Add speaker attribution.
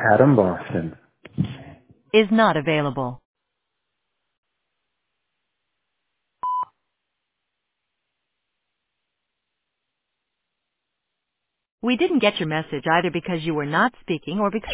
Speaker 1: Adam Boston.
Speaker 2: Is not available. We didn't get your message either because you were not speaking or because